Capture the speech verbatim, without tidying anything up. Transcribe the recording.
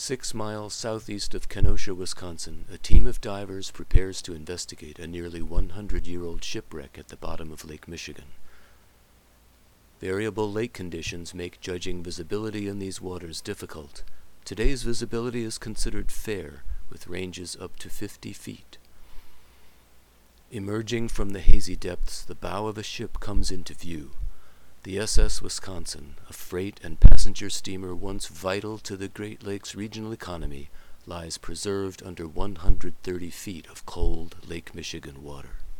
Six miles southeast of Kenosha, Wisconsin, a team of divers prepares to investigate a nearly one hundred year old shipwreck at the bottom of Lake Michigan. Variable lake conditions make judging visibility in these waters difficult. Today's visibility is considered fair, with ranges up to fifty feet. Emerging from the hazy depths, the bow of a ship comes into view. The S S Wisconsin, a freight and passenger steamer once vital to the Great Lakes regional economy, lies preserved under one hundred thirty feet of cold Lake Michigan water.